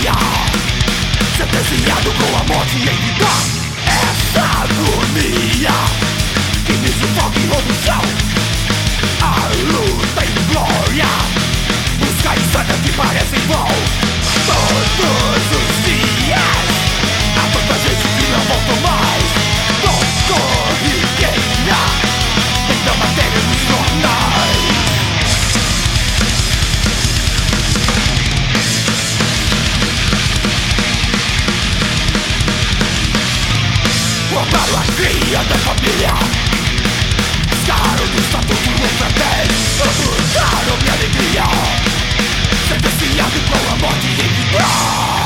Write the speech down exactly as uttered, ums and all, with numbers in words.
dia, sentenciado com a morte em vida. Essa agonia que me sufoca e rouba o chão. A luta em glória, busca insana que parece em vão. Todos os dias há tanta gente que não volta mais. Não corriqueira, tem da matéria nos jornais. Roubaram a cria da família, descarro do estatuto outra vez. Abusaram minha alegria, sentenciado com a morte em vida.